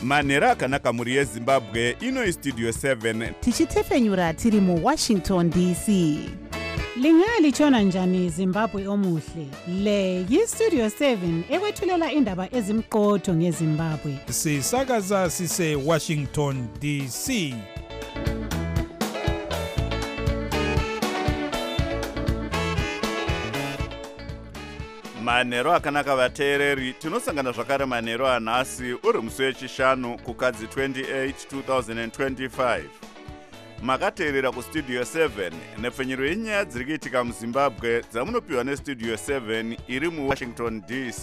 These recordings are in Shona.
manhero akanaka mhuri yezimbabwe. Ino Studio 7 tichitefenyura tiri muWashington DC. Lingalitshona njani Zimbabwe omuhle? Le yiStudio 7 ekwethulela indaba ezimqotho ngeZimbabwe. Sisakaza sise Washington DC. manhero akanaka vateereri, tinosangana zvakare manhero anhasi uri musi wechishanu kukadzi 28 2025. Makateerera kuStudio 7 nepfenyuro yenyaya dziri kuitika muZimbabwe dzamunopiwa neStudio 7 iri muWashington DC.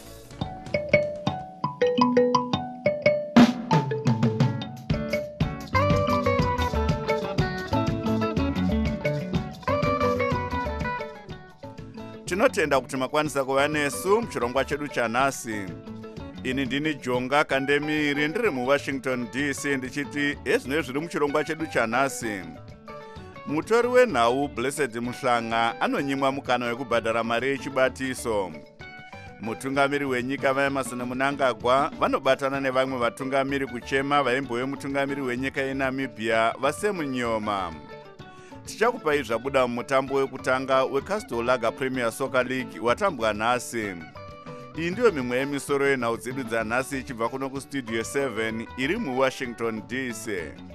Tinotenda kuti makwanisa kuva nesu muchirongwa chedu chanhasi. Ini ndini Jonga Kandemiri ndiri muWashington DC ndichiti ezvino zviri muchirongwa chedu chanhasi. Mutori wenhau Blessed Muhlanga anonyimwa mukana wekubhadhara mari yechibatiso. Mutungamiri wenyika vaEmmerson Mnangagwa vanobatana nevamwe vatungamiri kuchema vaimbove mutungamiri wenyika yeNamibia vaSemunyoma. Tichakupai zvabuda mumutambo wekutanga weCastle Lager Premier Soccer League watambwa nhasi. Iyi ndiyo mimwe yemisoro yenhau dzedu dzanhasi ichibva kuno kuStudio 7 iri muWashington DC.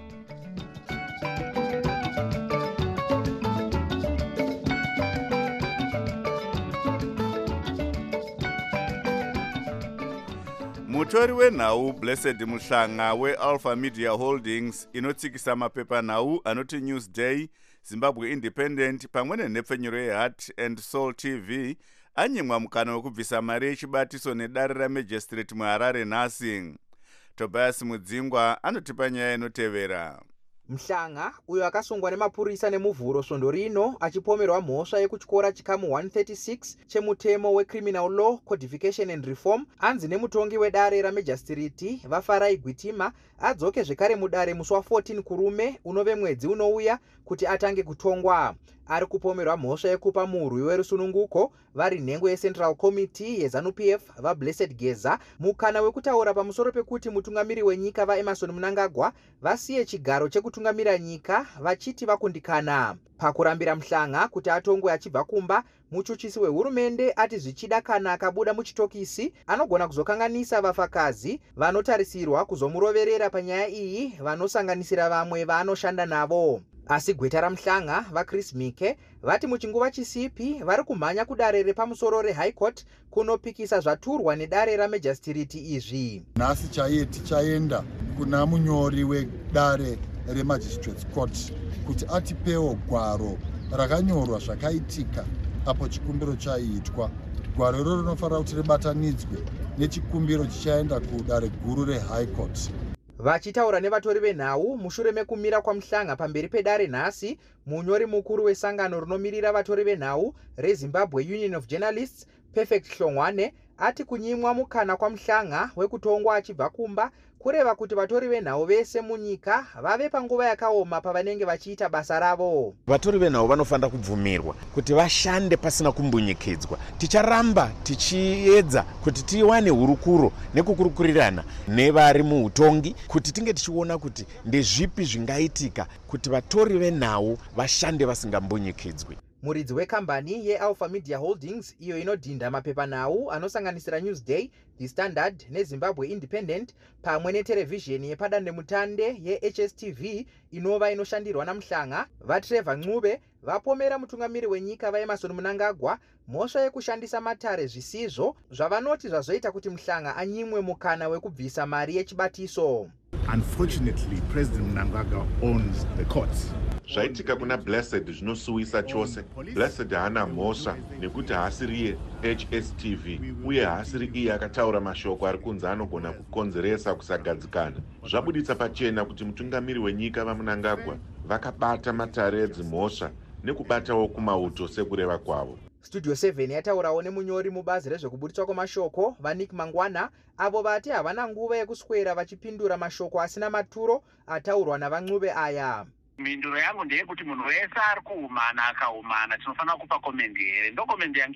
Mutori wenhau Blessed Muhlanga weAlpha Media Holdings inotsikisa mapepanhau anoti Newsday, Zimbabwe Independent pamwe nenhepfenyuro yeHeart and Soul TV anyimwa mukana wekubvisa mari yechibatiso nedare raMagistrate muHarare nhasi. Tobias Mudzingwa anotipa nyaya inotevera. Muhlanga uyo akasungwa nemapurisa nemuvhuro svondo rino achipomerwa mhosva yekutyora chikamu 136 chemutemo weCriminal Law Codification and Reform anzi nemutongi wedare raMagistrate Vafarai Gwitima adzoke zvekare mudare musi wa14 kurume unove mwedzi unouya kuti atange kutongwa. Ari kupomerwa mhosva yekupa murwi werusununguko vari nhengo yeCentral Committee yeZANU-PF vaBlessed Geza mukana wekutaura pamusoro pekuti mutungamiri wenyika vaEmmerson Mnangagwa vasiye chigaro chekutungamira nyika vachiti vakundikana. Pakurambira Muhlanga kuti atongwe achibva kumba, muchuchisi wehurumende ati zvichida kana akabuda muchitokisi anogona kuzokanganisa vafakazi vanotarisirwa kuzomuroverera panyaya iyi vanosanganisira vamwe vaanoshanda navo. Asi gweta raMuhlanga vaChris Mike vati muchinguva chisipi vari kumhanya kudare repamusoro reHigh Court kunopikisa zvaturwa nedare raMagistrate izvi. Nhasi chaiye tichaenda kuna munyori wedare reMagistrates Court kuti atipewo gwaro rakanyorwa zvakaitika apo chikumbiro chaiitwa. Gwaro iroro rinofanira kuti ribatanidzwe nechikumbiro chichaenda kudare guru reHigh Court. Vachitaura nevatori venhau mushure mekumira kwaMuhlanga pamberi pedare nhasi, munyori mukuru wesangano rinomirira vatori venhau reZimbabwe Union of Journalists Perfect Hlongwane ati kunyimwa mukana kwaMuhlanga wekutongwa achibva kumba kureva kuti vatori venhau vese munyika vave panguva yakaoma pavanenge vachiita basa ravo. Vatori venhau vanofanira kubvumirwa kuti vashande pasina kumbunyikidzwa. Ticharamba tichiedza kuti tiwane hurukuro nekukurukurirana nevari muutongi kuti tinge tichiona kuti ndezvipi zvingaitika kuti vatori venhau vashande vasingambunyikidzwi. Muridzi wekambani yeAlpha Media Holdings iyo inodhinda mapepanhau anosanganisira Newsday, The Standard neZimbabwe Independent pamwe neterevhizheni yepadandemutande yeHSTV inova inoshandirwa naMuhlanga vaTrevor Ncube vapomera mutungamiri wenyika vaEmmerson Mnangagwa mhosva yekushandisa matare zvisizvo zvavanoti zvazoita kuti Muhlanga anyimwe mukana wekubvisa mari yechibatiso. Unfortunately, President Mnangagwa owns the courts. Zvaitika kuna Blessed zvinosuwisa chose. Blessed haana mhosva nekuti haasiri yeHSTV uye haasiri iye akataura mashoko ari kunzi anogona kukonzeresa kusagadzikana. Zvabuditsa pachena kuti mutungamiri wenyika vaMnangagwa vakabata matare edzimhosva nekubatawo kumauto sekureva kwavo. Studio 7 yataurawo nemunyori mubazi rezvekuburitswa kwamashoko vaNick Mangwana avo vati havana nguva yekuswera vachipindura mashoko asina maturo ataurwa navaNcube aya. Mhinduro yangu ndeyekuti munhu wese ari kuumana akaumana tinofanira kupa komendi here, ndo komendi yangu iyo.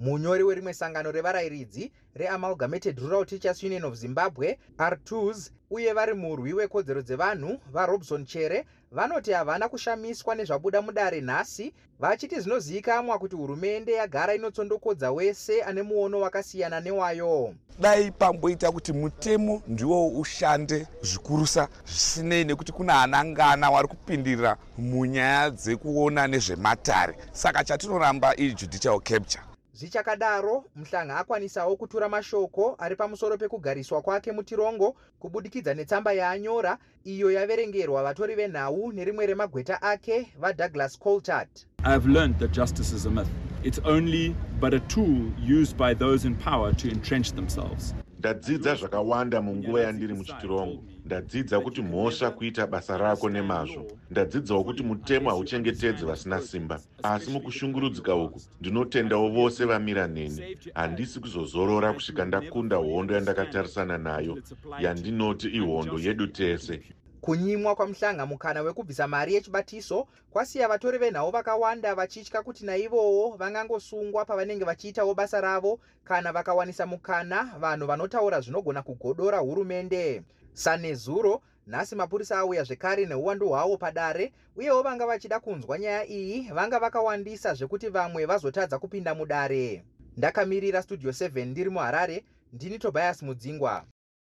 Munyori werimwe sangano revarayiridzi reAmalgamated Rural Teachers Union of Zimbabwe, R2s, uye vari murwi wekodzero dzevanhu vaRobson Chere vanoti havana kushamiswa nezvabuda mudare nhasi, vachiti zvinozivikanwa kuti hurumende yagara inotsondokodza wese ane muono wakasiyana newayo. Dai pamboita kuti mutemo ndiwo ushande zvikurusa zvisinei nekuti kuna anangana wari kupindira munyaya dzekuona nezvematare. Saka chatinoramba iri judicial capture. Zvichakadaro, Mhlanga akwanisawo kutura mashoko ari pamusoro pekugariswa kwake mutirongo kubudikidza netsamba yaanyora iyo yaverengerwa vatori venhau nerimwe remagweta ake vaDouglas Coltart. I've learned that justice is a myth. It's only but a tool used by those in power to entrench themselves. Ndadzidza zvakawanda munguva yandiri muchitirongo. Ndadzidza kuti mhosva kuita basa rako nemazvo. Ndadzidzawo kuti mutemo hauchengetedzi vasina simba. Asi mukushungurudzika uku, ndinotendawo vose vamira neni. Handisi kuzozorora kusvika ndakunda hondo yandakatarisana nayo, yandinoti ihondo yedu tese. Kunyimwa kwaMhlanga mukana wekubvisa mari yechibatiso kwasiya vatori venhau vakawanda vachitya kuti naivowo vangangosungwa pavanenge vachiitawo basa ravo kana vakawanisa mukana vanhu vanotaura zvinogona kugodora hurumende. Sanezuro, nhasi mapurisa auya zvekare neuwandu hwavo padare, uyewo vanga vachida kunzwa nyaya iyi vanga vakawandisa zvekuti vamwe vazotadza kupinda mudare. Ndakamirira Studio 7 ndiri muHarare, ndini Tobias Mudzingwa.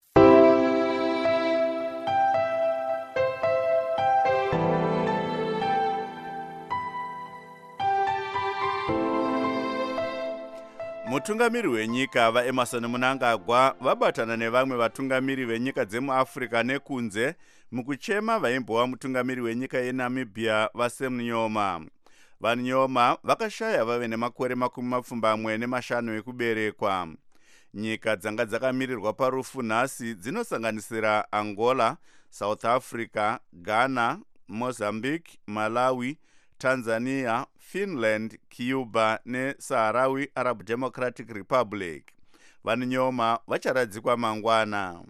Mutungamiri wenyika vaEmerson Mnangagwa vabatana nevamwe vatungamiri venyika dzemuAfrica nekunze mukuchema vaimbova mutungamiri wenyika yeNamibia vaSam Nujoma. VaNujoma vakashaya vave nemakore 25 ekuberekwa. Nyika dzanga dzakamirirwa parufu nhasi dzinosanganisira Angola, South Africa, Ghana, Mozambique, Malawi, Tanzania, Finland, Cuba neSahrawi Arab Democratic Republic. VaNujoma vacharadzikwa mangwana.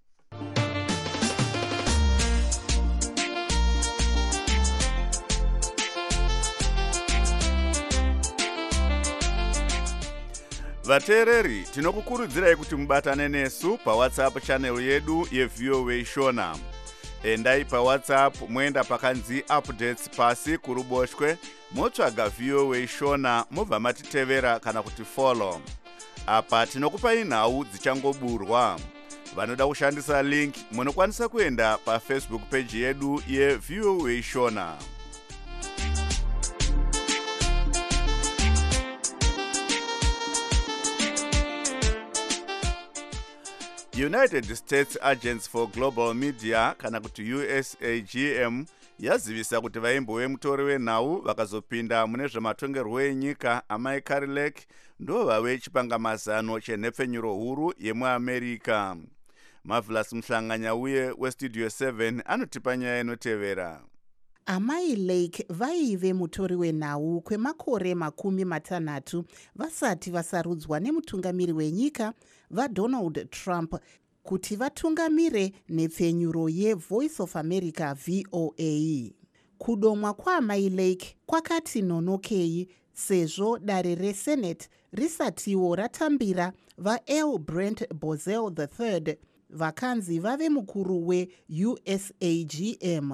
Vateereri, tinokukurudzirai kuti mubatane nesu paWhatsApp channel yedu yeVOA Shona. Endai paWhatsApp moenda pakanzi updates pasi kuruboshwe, motsvaga VOA Shona mobva matitevera kana kuti follow. Apa tinokupai nhau dzichangoburwa. Vanoda kushandisa link munokwanisa kuenda paFacebook page yedu yeVOA Shona. United States Agents for Global Media kana kuti USAGM yazivisa kuti vaimbo mutori wenhau vakazopinda mune zvematongerwo enyika amai Carrie Lake ndo vave chipangamazano chenhepfenyuro huru yemuAmerica. Marvelous Mhlanganya uye weStudio 7 anotipa nyaya inotevera. Amai Lake vaive mutori wenhau kwemakore 60 vasati vasarudzwa nemutungamiri wenyika vaDonald Trump kuti vatungamire nhepfenyuro yeVoice of America VOA. Kudomwa kwaamai Lake kwakati nonokei sezvo dare reSenate risatiwo ratambira vaL Brent Bozell III vakanzi vave mukuru weUSAGM.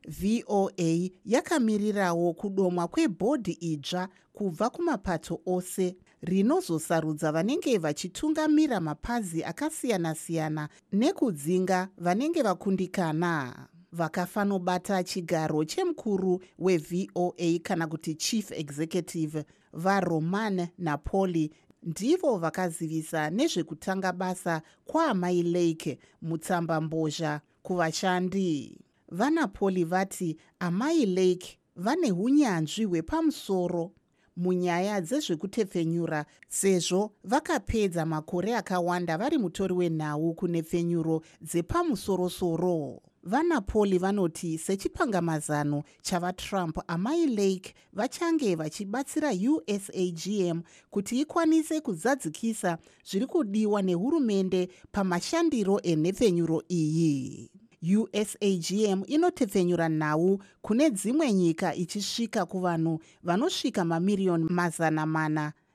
VOA yakamirirawo kudomwa kwebhodhi idzva kubva kumapato ose rinozosarudza vanenge vachitungamira mapazi akasiyana-siyana nekudzinga vanenge vakundikana. Vakafanobata chigaro chemukuru weVOA kana kuti Chief Executive vaRoman Napoli ndivo vakazivisa nezvekutanga basa kwaamai Lake mutsamba mbozha kuvashandi. VaNapoli vati amai Lake vane hunyanzvi hwepamusoro munyaya dzezvekutepfenyura sezvo vakapedza makore akawanda vari mutori wenhau kunepfenyuro dzepamusorosoro. VaNapoli vanoti sechipangamazano chavaTrump, amai Lake vachange vachibatsira USAGM kuti ikwanise kuzadzikisa zviri kudiwa nehurumende pamashandiro enhepfenyuro iyi. USAGM inotepfenyura nhau kune dzimwe nyika ichisvika kuvanhu vanosvika mamiriyoni 400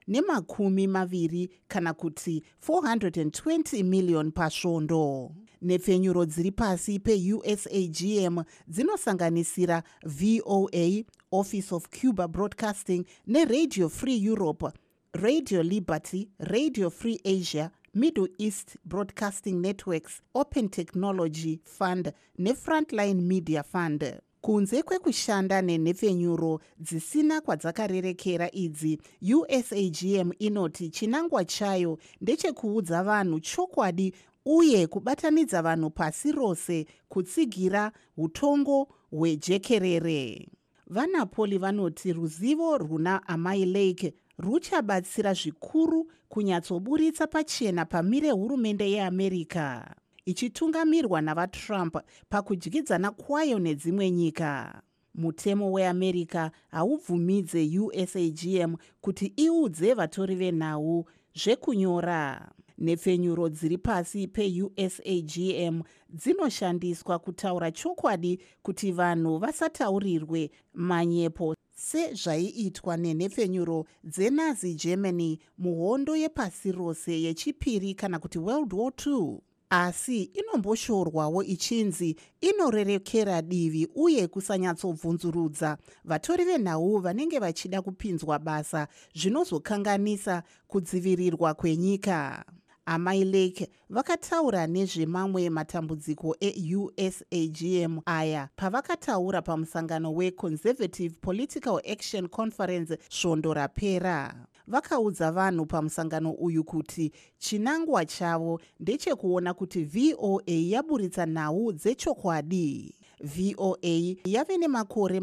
$220 kana kuti 420 million pasvondo. Nepfenyuro dziri pasi peUSAGM dzinosanganisira VOA, Office of Cuba Broadcasting neRadio Free Europe, Radio Liberty, Radio Free Asia, Middle East Broadcasting Networks, Open Technology Fund neFrontline Media Fund. Kunze kwekushanda nenhefenyuro dzisina kwadzakarerekera idzi, USAGM inoti chinangwa chayo ndechekuudza vanhu chokwadi uye kubatanidza vanhu pasi rose kutsigira utongo hwejekerere. VaNapoli vanoti ruzivo runa Amai Lake ruchabatsira zvikuru kunyatsoburitsa pachena pamire hurumende yeAmerica ichitungamirwa navaTrump pakudyidzana kwayo nedzimwe nyika. Mutemo weAmerica haubvumidze USAGM kuti iudze vatori venhau zvekunyora. Nepfenyuro dziri pasi peUSAGM dzinoshandiswa kutaura chokwadi kuti vanhu vasataurirwe manyepo sezvaiitwa nenhefenyuro dzeNazi Germany muhondo yepasi rose yechipiri kana kuti World War II. Asi inomboshorwawo ichinzi inorerekera divi uye kusanyatsobvunzurudza vatori venhau vanenge vachida kupinzwa basa zvinozokanganisa kudzivirirwa kwenyika. Amai Lake vakataura nezvemamwe matambudziko eUSAGM aya pavakataura pamusangano weConservative Political Action Conference svondo rapera. Vakaudza vanhu pamusangano uyu kuti chinangwa chavo ndechekuona kuti VOA yaburitsa nhau dzechokwadi. VOA yave nemakore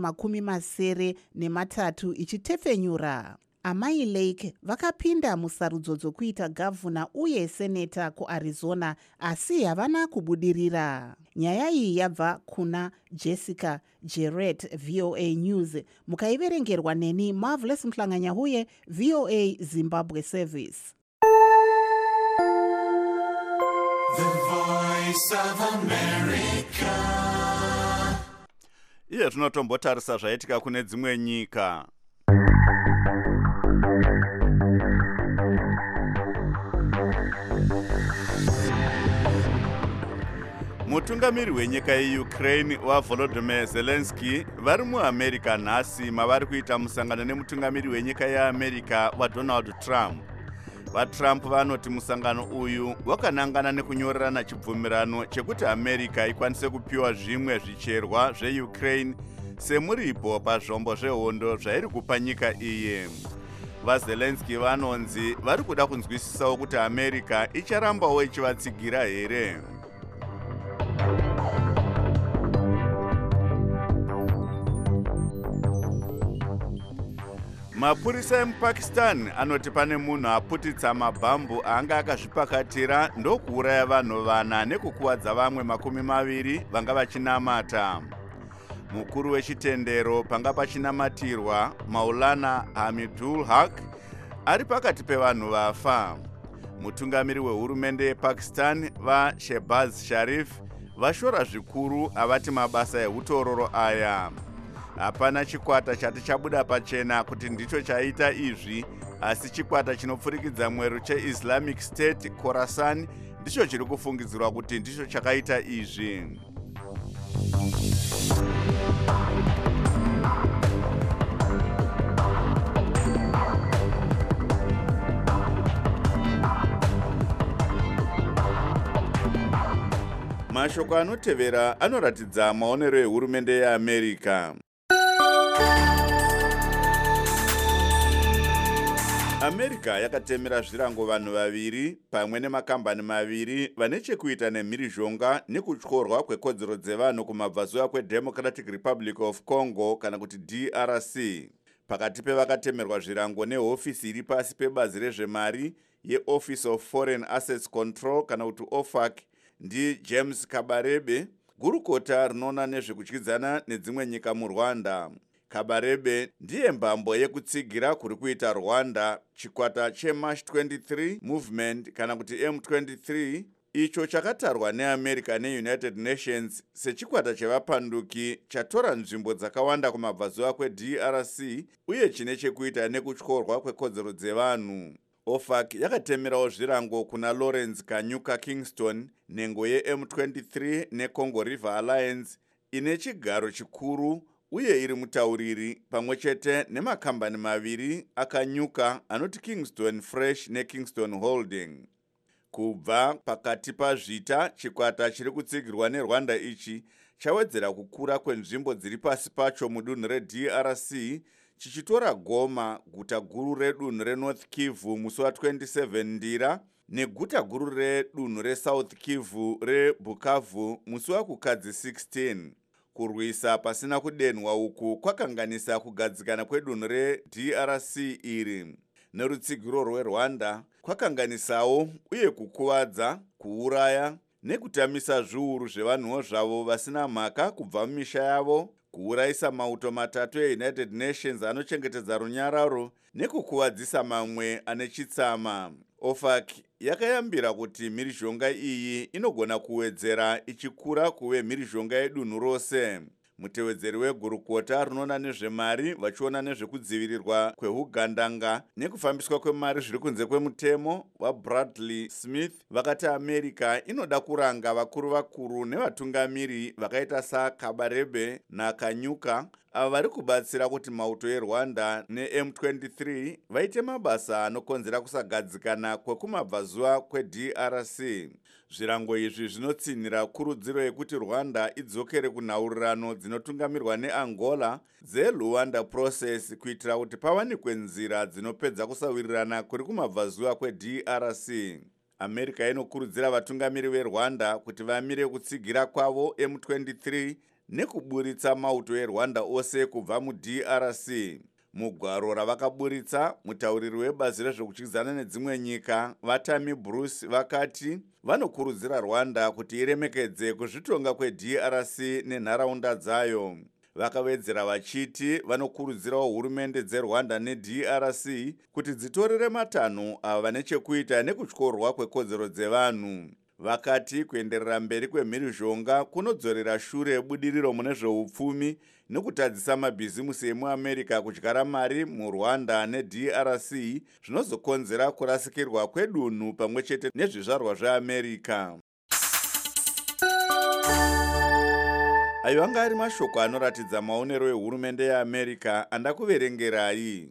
83 ichitefenyura. Amai Lake vakapinda musarudzo dzokuita gavhuna uye seneta kuArizona asi havana kubudirira. Nyaya iyi yabva kuna Jessica Jarrett, VOA News. Mukaiverengerwa neni Marvelous Mhlanganyahuye, VOA Zimbabwe Service. The Voice of America. Iye tunotombotarisa zvaitika kune dzimwe nyika. Mutungamiri wenyika yeUkraine waVolodymyr Zelensky vari muAmerica nhasi mavari kuita musangano nemutungamiri wenyika yeAmerica waDonald Trump. VaTrump vanoti musangano uyu wakanangana nekunyorerana chibvumirano chekuti America ikwanise kupiwa zvimwe zvicherwa zveUkraine semuripo pazvombo zvehondo zvairi kupa nyika iyi. VaZelensky vanonzi vari kuda kunzwisisawo kuti America icharambawo ichivatsigira here. Mapurisa emuPakistan anoti pane munhu aputitsa mabhambu anga akazvipakatira ndokuuraya vanhu 4 nekukuwadza vamwe 20 vanga vachinamata. Mukuru wechitendero panga pachinamatirwa Maulana Hamidul Haq ari pakati pevanhu vafa. Mutungamiri wehurumende yePakistan vaShehbaz Sharif vashora zvikuru avati mabasa eutororo aya. Hapana chikwata chati chabuda pachena kuti ndicho chaita izvi, asi chikwata chinopfurikidza mwero cheIslamic State Khorasan ndicho chiri kufungidzirwa kuti ndicho chakaita izvi. Mashoko anotevera anoratidza maonero ehurumende yeAmerica. America yakatemera zvirango vanhu 2 pamwe nemakambani 2 vane chekuita nemhirizhonga nekutyorwa kwekodzero dzevanhu kumabvazuva kweDemocratic Republic of Congo kana kuti DRC. Pakati pevakatemerwa zvirango nehofisi iri pasi pebazi rezvemari yeOffice of Foreign Assets Control kana kuti OFAC ndi James Kabarebe, gurukota rinoona nezvekudyidzana nedzimwe nyika muRwanda. Kabarebe ndiye mbambo yekutsigira kuri kuita Rwanda chikwata cheMarch 23 Movement kana kuti M23 icho chakatarwa neamerica neunited nations sechikwata chevapanduki chatora nzvimbo dzakawanda kumabvazuva kwedrc uye chine chekuita nekutyorwa kwekodzero dzevanhu. OFAC yakatemerawo zvirango kuna Lawrence Kanyuka Kingston, nhengo yeM23 neCongo River Alliance ine chigaro chikuru uye iri mutauriri, pamwe chete nemakambani maviri akanyuka anoti Kingston Fresh neKingston Holding. Kubva pakati pazvita, chikwata chiri kutsigirwa neRwanda ichi chawedzera kukura kwenzvimbo dziri pasi pacho mudunhu reDRC, chichitora Goma, guta guru redunhu reNorth Kivu musi wa27 Ndira, neguta guru redunhu reSouth Kivu reBukavu musi wakukadzi 16. Kurwisa pasina kudenhwa uku kwakanganisa kugadzikana kwedunhu reDRC iri. Nerutsigiro rweRwanda kwakanganisawo uye kukuvadza, kuuraya nekutamisa zviuru zvevanhuwo zvavo vasina mhaka kubva mumisha yavo, kuurayisa mauto 3 eUnited Nations anochengetedza runyararo nekukuvadzisa mamwe ane chitsama. OFAC yakayambira kuti mhirizhonga iyi inogona kuwedzera ichikura kuve mhirizhonga yedunhu rose. Mutevedzeri wegurukota rinoona nezvemari vachiona nezvekudzivirirwa kweugandanga nekufambiswa kwemari zviri kunze kwemutemo waBradley Smith vakati America inoda kuranga vakuru nevatungamiri vakaita saKabarebe naKanyuka ava vari kubatsira kuti mauto eRwanda neM23 vaite mabasa anokonzera kusagadzikana kwekumabvazuva kweDRC. Zvirango izvi zvinotsinhira kurudziro yekuti Rwanda idzokere kunhaurirano dzinotungamirwa neAngola dzeLuanda Process kuitira kuti pawanikwe nzira dzinopedza kusawirirana kuri kumabvazuva kweDRC. America inokurudzira vatungamiri veRwanda kuti vamire kutsigira kwavo M23 nekuburitsa mauto eRwanda ose kubva muDRC. Mugwaro ravakaburitsa, mutauriri webazi rezvekutyizana nedzimwe nyika Vatami Bruce vakati vanokurudzira Rwanda kuti iremekedze kuzvitonga kweDRC nenharaunda dzayo. Vakawedzera vachiti vanokurudzirawo hurumende dzeRwanda neDRC kuti dzitorere matanho ava vane chekuita nekutyorwa kwekodzero dzevanhu. Vakati kuenderera mberi kwemhirizhonga kunodzorera shure budiriro mune zveupfumi nekutadzisa mabhizimusi emuAmerica kudyara mari muRwanda neDRC zvinozokonzera kurasikirwa kwedunhu pamwe chete nezvizvarwa zveAmerica. Ayo anga ari mashoko anoratidza maonero ehurumende yeAmerica andakuverengerai.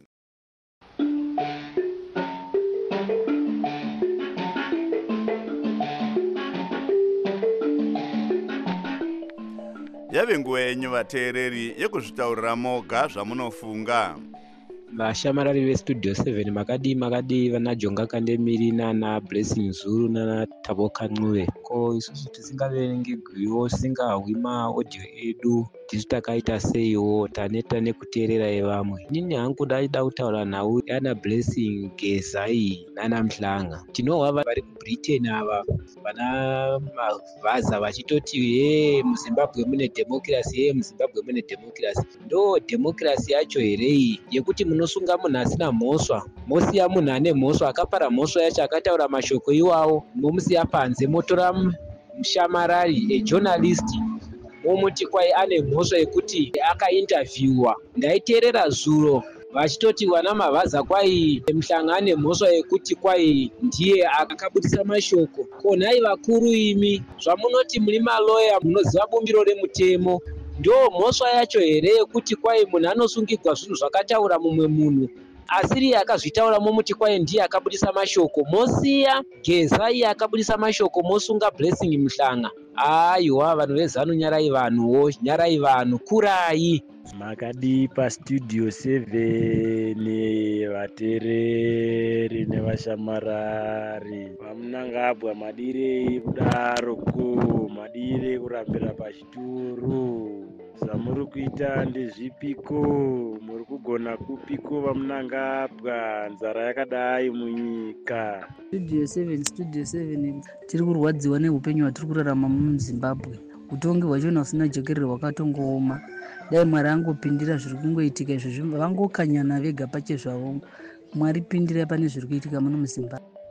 Yave nguva yenyu vateereri yekuzvitaurira moga zvamunofunga. Vashamarari vestudio 7 makadi vana Jonga Kandemiri nana Blessing Zulu nana Taboka Ncube. Ko isusu tisingaverengerwiwo tisingahwi maaudio edu tisi takaita seiwo taneta nekuteerera evamwe. Inini hangu ndaida kutaura nhau yana Blessing Gezai nana Mhlanga. Tinohwa vari kuBritain ava vana mavhaza vachitoti muZimbabwe mune democracy, muZimbabwe mune democracy. Ndo democracy yacho herei yekuti munosunga munhu asina mhosva, mosiya munhu ane mhosva akapara mhosva yacho akataura mashoko iwawo, momusiya panze, motora mushamarari ejournalist momuti kwai ane mhosva yekuti akainterviewa. Ndaiteerera zuro vachitoti vana mavhaza kwai Mhlanga ane mhosva yekuti kwai ndiye akabudisa mashoko. Ko nhai vakuru imi zvamunoti muri maloya munoziva bumbiro remutemo, ndo mhosva yacho here yekuti kwai munhu anosungirwa zvinhu zvakataura mumwe munhu asiri akazvitaura momuti kwai ndiye akabudisa mashoko, mosiya Gezai akabudisa mashoko mosunga Blessing Mhlanga. Aiwa vanhu vezanu, nyarai vanhuwo, nyarai vanhu, kurai. Makadi pastudio 7 vateereri nevashamarari vamunangabwa, madirei kudaro madire kurambira pachituru. Zvamuri kuita ndezvipiko? Muri kugona kupiko vamunangabwa? Nzara yakadai munyika. Studio 7 tiri kurwadziwa neupenyu hwatiri kurarama muZimbabwe. Utongi hwachona usina jekerere hwakatongooma. Dai Mwari angopindira zviri kungoitika izvi, vangokanyana vega pache zvavo. Mwari pindira pane zviri kuitika muno muZimbabwe.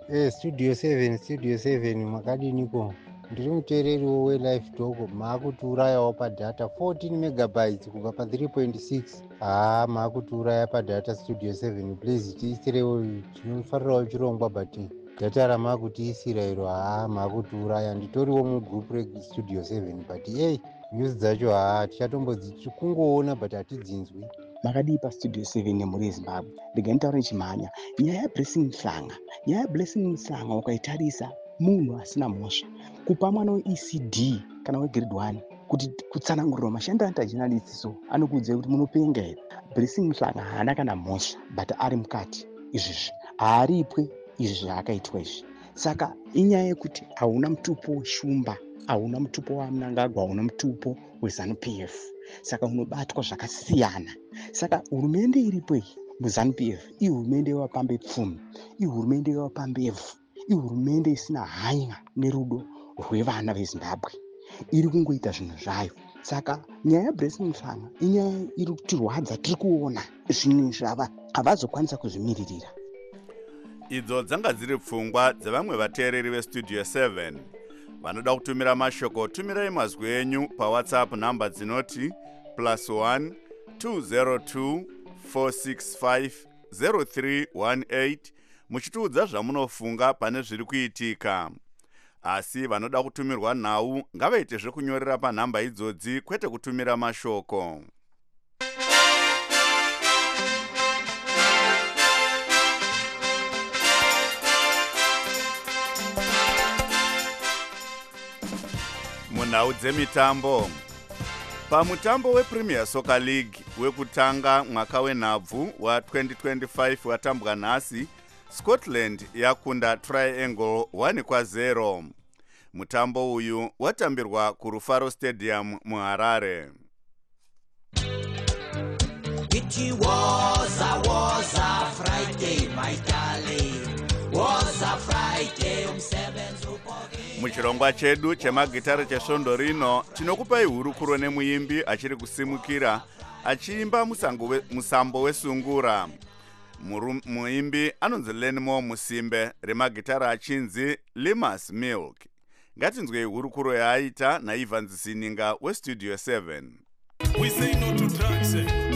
Studio 7 makadiniko. Ndiri muteereriwo welive talk. Maakutiurayawo padata 14 megabytes kubva pa 3.6. Maakutiuraya padata Studio 7. Please tiisirewo, tinofarirawo chirongwa but data ramakutiisira iro maakutiuraya. Nditoriwo mugroup restudio 7 but news dzacho tichatombokungoona but hatidzinzwi. Makadii pastudio 7 nemhuri yezimbabwe. Ndiganitaura nechimhanya nyaya yablessing Mhlanga ukaitarisa munhu asina mhosva kupa mwana weECD kana wegrade 1 kuti kutsanangurira mashandiro anoita journalists anokuudzai kuti munopenga here. Blessing Mhlanga haana kana mhosva but ari mukati izvizvi haaripwe izvi zvaakaitwa izvi. Saka inyaya yekuti hauna mutupo weshumba, hauna mutupo waMnangagwa, hauna mutupo weZANU-PF, saka unobatwa zvakasiyana. Saka hurumende iripo iyi muZANU-PF ihurumende yevapambe pfumi, ihurumende yevapambevhu, ihurumende isina hanya nerudo rwevana veZimbabwe, iri kungoita zvinhu zvayo. Saka nyaya yaBlessing Mhlanga inyaya iri kutirwadza, tiri kuona zvinhu zvava havazokwanisa kuzvimiririra. Idzo dzanga dziri pfungwa dzevamwe vateereri vestudio 7. Vanoda kutumira mashoko, tumirai mazwi enyu paWhatsApp namba dzinoti +1 202 465 0318 muchitiudza zvamunofunga pane zviri kuitika. Asi vanoda kutumirwa nhau ngavaite zvekunyorera panhamba idzodzi kwete kutumira mashoko. Munhau dzemitambo. Pamutambo wePremier Soccer League wekutanga mwaka wenhabvu wa2025 watambwa nhasi, Scotland yakunda Triangle 1-0. Mutambo uyu watambirwa kuRufaro Stadium muHarare. It was a Friday, my darling. Was a Friday Muchirongwa chedu chemagitare chesvondo rino tinokupai hurukuro nemuimbi achiri kusimukira achiimba musambo wesungura. Muimbi anonzi Lenmo Musimbe, remagitara achinzi Limas Milk. Ngatinzwei hurukuro yaaita naIvan Zininga westudio 7. We say no to drugs.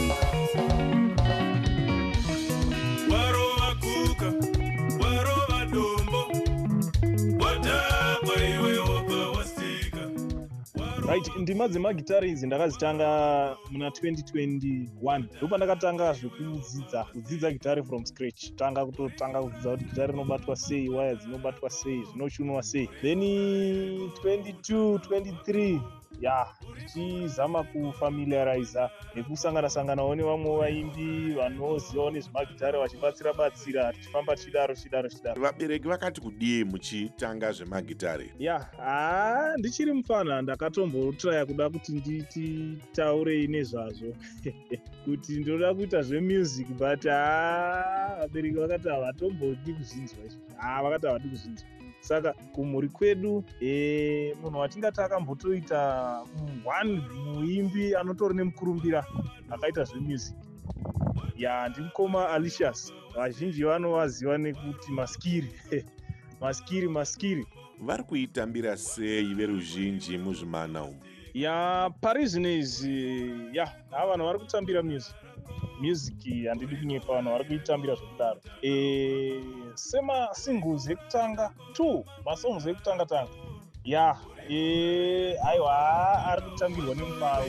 Right, ndima dzemagitari idzi ndakazitanga muna 2021. Ndipo ndakatanga zvekudzidza gitari from scratch. Tanga kudzidza kuti gitari rinobatwa sei, waya dzinobatwa sei, zvinochunwa sei. Then 22, 23 ndichizama kufamiliariza nekusangana nevamwe vaimbi vanozivawo nezvemagitari vachibatsira tichifamba chidaro. Vabereki vakati kudii muchitanga zvemagitari? Ndichiri mufana ndakatombotraya kuda kuti nditaurei nezvazvo kuti ndoda kuita zvemusic but vabereki vakati havatombodi kuzvinzwa izvo. Vakati havadi kuzvinzwa. Saka kumhuri kwedu munhu watingati akambotoita muimbi anotori nemukurumbira akaita zvemusic ndimukoma Alicious. Vazhinji vanovaziva nekuti maskiri. Vari kuitambira sei veruzhinji muzvimana umu? Pari zvinezvi vanhu vari kutambira music handidi kunyepa, vanhu vari kuitambira zvekudaro. Semasingles ekutanga 2 masongs ekutanga aiwa ari kutambirwa nemumaro.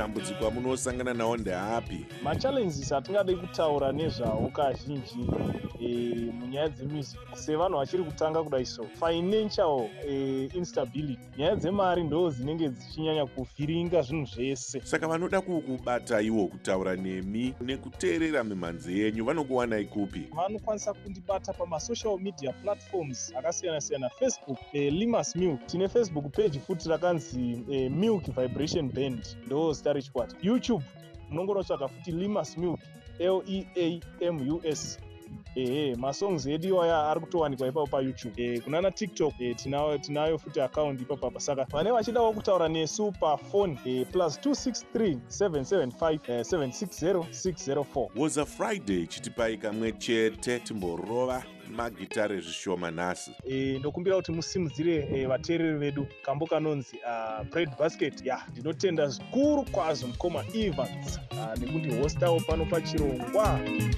matambudziko amunosangana nawo ndeapi? Machallenges atingade kutaura nezvawo kazhinji munyaya dzemusic sevanhu vachiri kutanga kudai so financial instability, nyaya dzemari ndo dzinenge dzichinyanya kuvhiringa zvinhu zvese. Saka vanoda kukubata iwo kutaura nemi nekuteerera mimhanzi yenyu vanokuwanai kupi? Vanokwanisa kundibata pamasocial media platforms akasiyana-siyana. Facebook Limas Milk, tine Facebook page futi rakanzi Milk Vibration Band ndo zita rechikwata. YouTube unongonotsvaga futi Limas Milk LEAMUS. Masongs edu iwaya ari kutowanikwa ipapo paYouTube. Kunana TikTok tinayo futi account ipapo. Saka vane vachidawo kutaura nesu pafoni +263 775 760 604. Woza Friday chitipai kamwe chete timborova magitare zvishoma nhasi. Ndokumbira kuti musimudzire vateereri vedu kambo kanonzi Bread Basket. Ndinotenda zvikuru kwazvo mukoma Evans nekundihostawo pano pachirongwa.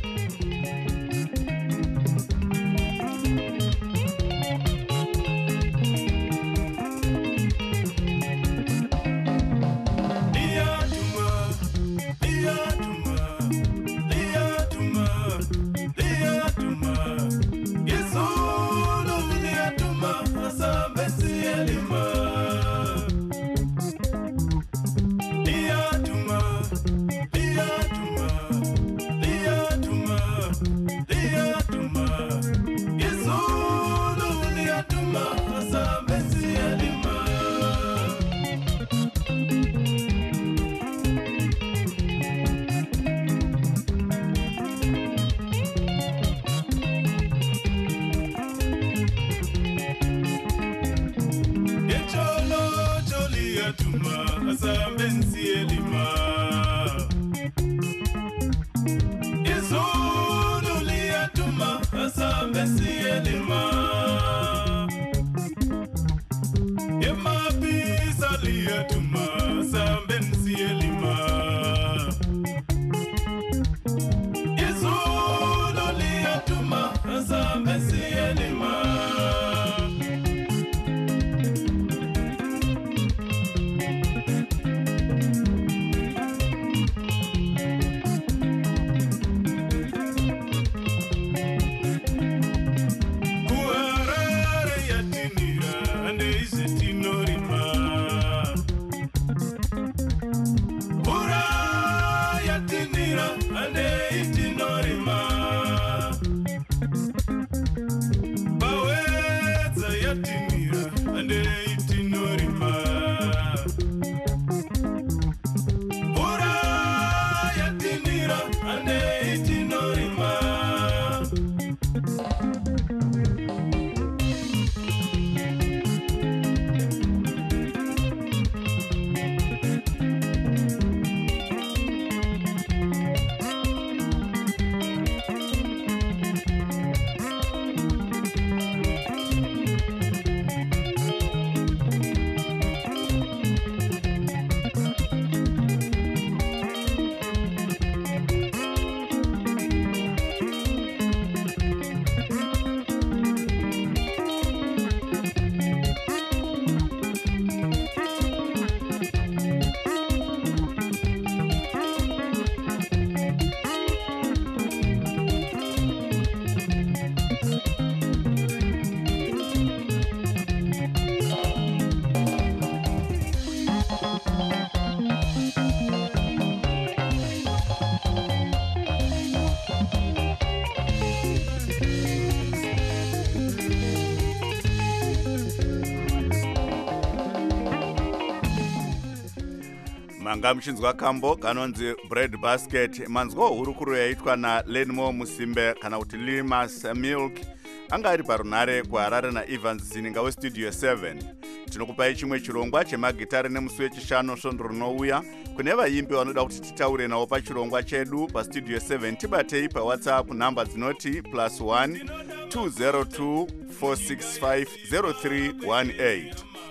manga muchinzwa kambo kanonzi Bread Basket. Manzwa hurukuru yaitwa naLenmo Musimbe kana kuti Limas Milk anga ari parunare kuHarare naEvans Zininga weStudio 7. Tinokupai chimwe chirongwa chemagitari nemusi wechishanu svondo rinouya. Kune vaimbi vanoda kuti titaure nawo pachirongwa chedu paStudio 7 tibatei paWhatsApp namba dzinoti +1 202 465 0318.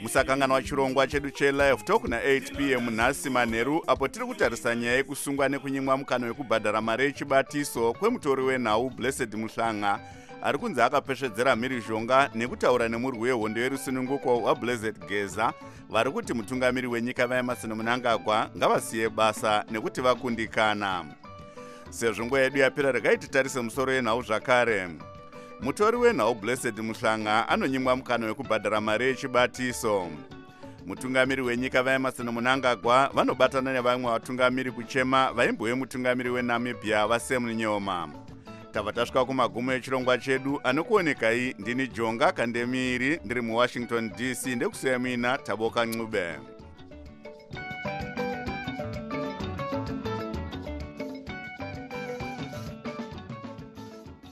musakanganwa chirongwa chedu chelive talk na8 p.m. nhasi manheru apo tiri kutarisa nyaya yekusungwa nekunyimwa mukana wekubhadhara mari yechibatiso kwemutori wenhau Blessed Muhlanga ari kunzi akapesvedzera mhirizhonga nekutaura nemurwi wehondo yerusununguko waBlessed Geza vari kuti mutungamiri wenyika vaEmmerson Mnangagwa ngavasiye basa nekuti vakundikana. Sezvo nguva yedu yapera, regai titarise musoro yenhau zvakare. Mutori wenhau Blessed Muhlanga anonyimwa mukana wekubhadhara mari yechibatiso. Mutungamiri wenyika vaEmmerson Mnangagwa vanobatana nevamwe vatungamiri kuchema vaimbove mutungamiri weNamibia vaSam Nyoma. Tava tasvika kumagumo echirongwa chedu. Anokuonekai ndini Jonga Kandemiri ndiri muWashington DC, ndekusemina Taboka Ncube.